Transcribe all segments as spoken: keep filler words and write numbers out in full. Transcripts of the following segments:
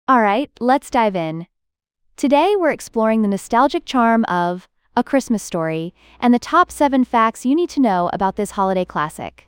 Alright, let's dive in. Today we're exploring the nostalgic charm of A Christmas Story and the top seven facts you need to know about this holiday classic.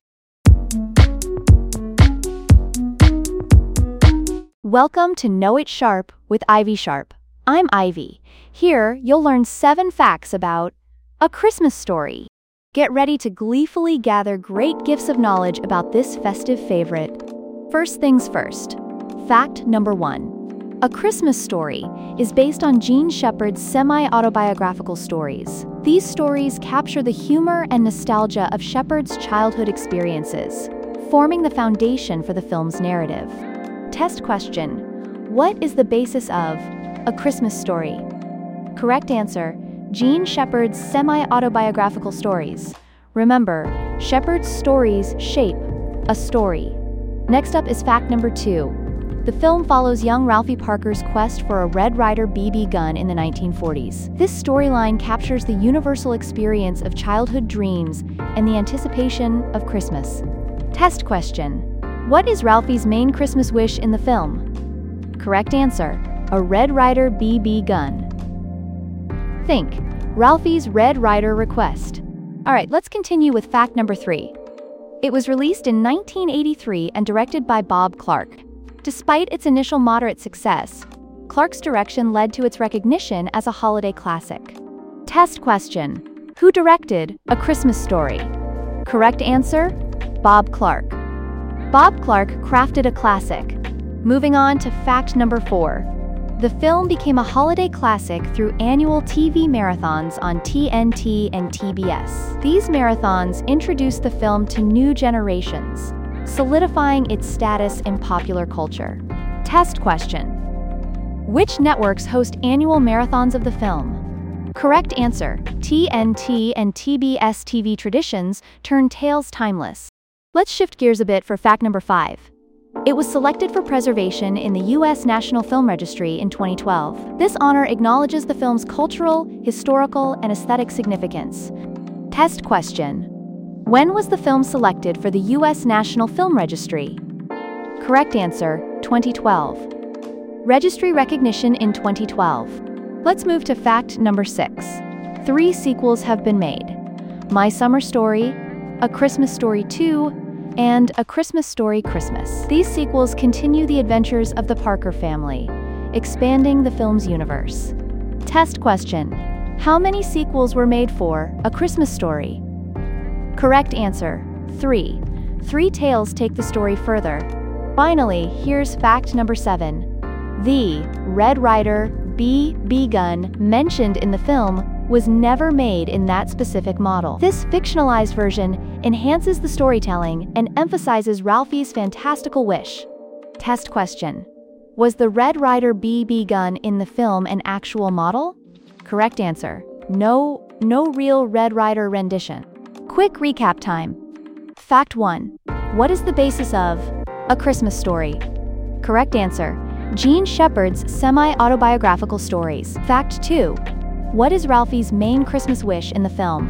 Welcome to Know It Sharp with Ivy Sharp. I'm Ivy. Here, you'll learn seven facts about A Christmas Story. Get ready to gleefully gather great gifts of knowledge about this festive favorite. First things first. Fact number one. A Christmas Story is based on Jean Shepherd's semi-autobiographical stories. These stories capture the humor and nostalgia of Shepherd's childhood experiences, forming the foundation for the film's narrative. Test question: what is the basis of A Christmas Story? Correct answer: Jean Shepherd's semi-autobiographical stories. Remember, Shepherd's stories shape a story. Next up is fact number two. The film follows young Ralphie Parker's quest for a Red Ryder B B gun in the nineteen forties. This storyline captures the universal experience of childhood dreams and the anticipation of Christmas. Test question: what is Ralphie's main Christmas wish in the film? Correct answer: a Red Ryder B B gun. Think: Ralphie's Red Ryder request. Alright, let's continue with fact number three. It was released in nineteen eighty-three and directed by Bob Clark. Despite its initial moderate success, Clark's direction led to its recognition as a holiday classic. Test question: who directed A Christmas Story? Correct answer: Bob Clark. Bob Clark crafted a classic. Moving on to fact number four. The film became a holiday classic through annual T V marathons on T N T and T B S. These marathons introduced the film to new generations, solidifying its status in popular culture. Test question: which networks host annual marathons of the film? Correct answer: T N T and T B S. T V traditions turn tales timeless. Let's shift gears a bit for fact number five. It was selected for preservation in the U S National Film Registry in twenty twelve. This honor acknowledges the film's cultural, historical, and aesthetic significance. Test question: when was the film selected for the U S National Film Registry? Correct answer: twenty twelve. Registry recognition in twenty twelve. Let's move to fact number six. Three sequels have been made: My Summer Story, A Christmas Story two, and A Christmas Story Christmas. These sequels continue the adventures of the Parker family, expanding the film's universe. Test question: how many sequels were made for A Christmas Story? Correct answer: three. Three tales take the story further. Finally, here's fact number seven. The Red Ryder B B gun mentioned in the film was never made in that specific model. This fictionalized version enhances the storytelling and emphasizes Ralphie's fantastical wish. Test question: was the Red Ryder B B gun in the film an actual model? Correct answer: no, no real Red Ryder rendition. Quick recap time. Fact one. What is the basis of A Christmas Story? Correct answer: Jean Shepherd's semi-autobiographical stories. Fact two. What is Ralphie's main Christmas wish in the film?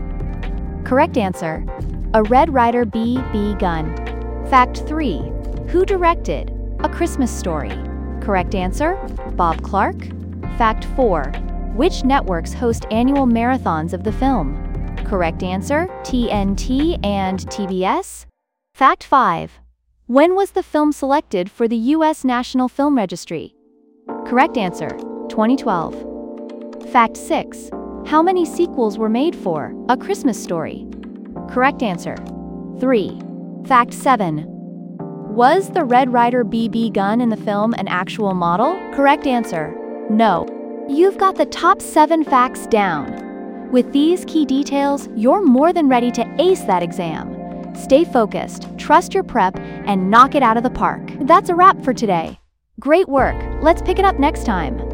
Correct answer: a Red Ryder B B gun. Fact three. Who directed A Christmas Story? Correct answer: Bob Clark. Fact four. Which networks host annual marathons of the film? Correct answer: T N T and T B S. Fact five. When was the film selected for the U S National Film Registry? Correct answer: twenty twelve. Fact six. How many sequels were made for A Christmas Story? Correct answer: three. Fact seven. Was the Red Ryder B B gun in the film an actual model? Correct answer: no. You've got the top seven facts down. With these key details, you're more than ready to ace that exam. Stay focused, trust your prep, and knock it out of the park. That's a wrap for today. Great work. Let's pick it up next time.